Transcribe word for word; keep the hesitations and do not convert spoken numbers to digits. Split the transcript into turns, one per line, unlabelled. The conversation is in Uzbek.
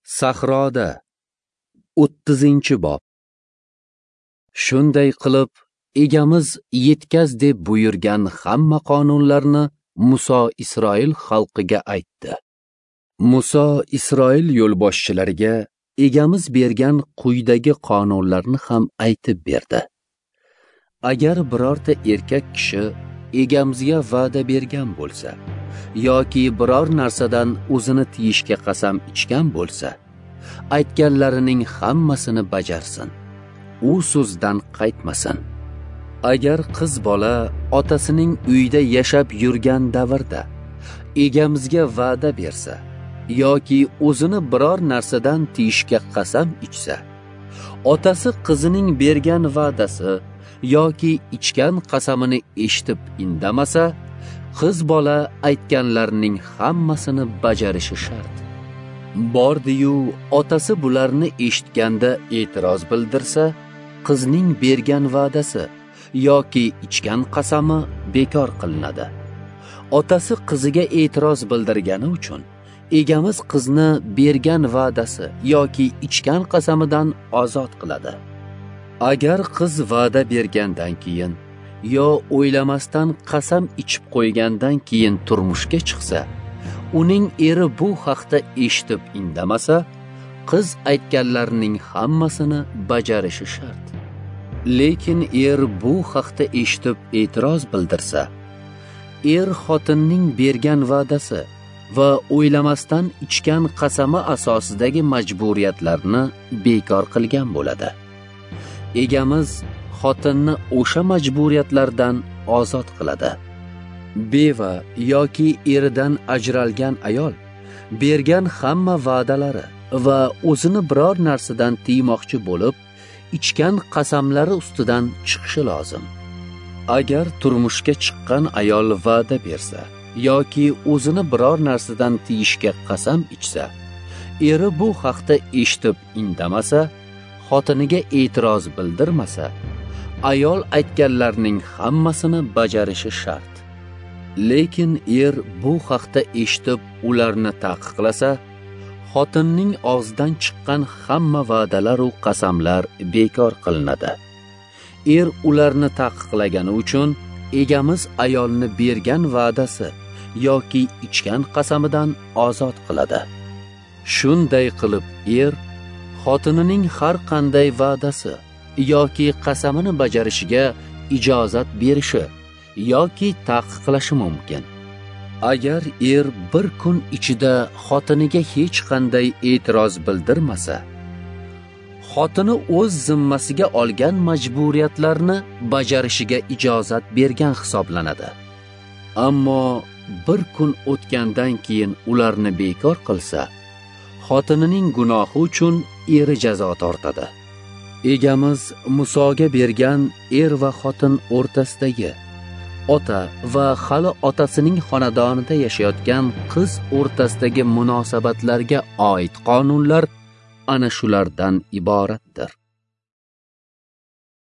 Sahroda o'ttizinchi bob. Shunday qilib, egamiz yetkaz deb buyurgan hamma qonunlarni Muso Isroil xalqiga aytdi. Muso Isroil yo'lboshchilariga egamiz bergan quyidagi qonunlarni ham aytib berdi. Agar birorta erkak kishi egamizga va'da bergan bo'lsa yoki biror narsadan o'zini tiyishga qasam ichgan bo'lsa, aytganlarining hammasini bajarsin. U so'zdan qaytmasin. Agar qiz bola otasining uyida yashab yurgan davrda egamizga va'da bersa yoki o'zini biror narsadan tiyishga qasam ichsa, otasi qizining bergan va'dasi yoki ichgan qasamini eshitib indamasa, qiz bola aytganlarining hammasini bajarishi shart. Bordi-yu otasi bularni eshitganda e'tiroz bildirsa, qizning bergan va'dasi yoki ichgan qasami bekor qilinadi. Otasi qiziga e'tiroz bildirgani uchun egamiz qizni bergan va'dasi yoki ichgan qasamidan ozod qiladi. Agar qiz va'da bergandan keyin yo o'ylamasdan qasam ichib qo'ygandan keyin turmushga chiqsa, uning eri bu haqda eshitib indamasa, qiz aytganlarining hammasini bajarishi shart. Lekin er bu haqda eshitib e'tiroz bildirsa, er xotinning bergan va'dasi va o'ylamasdan ichgan qasami asosidagi majburiyatlarni bekor qilgan bo'ladi. Egamiz xotinni o'sha majburiyatlardan ozod qiladi. Beva yoki eridan ajralgan ayol bergan hamma va'dalari va o'zini biror narsadan tiymoqchi bo'lib, ichgan qasamlari ustidan chiqishi lozim. Agar turmushga chiqqan ayol va'da bersa yoki o'zini biror narsadan tiyishga qasam ichsa, eri bu haqda eshitib indamasa, xotiniga e'tiroz bildirmasa, ayol aytganlarning hammasini bajarishi shart. Lekin er bu haqda eshitib ularni taqiqlasa, xotinning og'zidan chiqqan hamma va'dalar va qasamlar bekor qilinadi. Er ularni taqiqlagani uchun egamiz ayolni bergan va'dasi yoki ichgan qasamidan ozod qiladi. Shunday qilib er xotinining har qanday va'dasi yoki qasamini bajarishiga ijozat berishi yoki taqiqlashi mumkin. Agar er bir kun ichida xotiniga hech qanday e'tiroz bildirmasa, xotini o'z zimmasiga olgan majburiyatlarni bajarishiga ijozat bergan hisoblanadi. Ammo bir kun o'tgandan keyin ularni bekor qilsa, xotinining gunohi uchun eri jazo tortadi. Egamiz Musoga bergan er va xotin o'rtasidagi, ota va hali otasining xonadonida yashayotgan qiz o'rtasidagi munosabatlarga oid qonunlar ana shulardan iboratdir.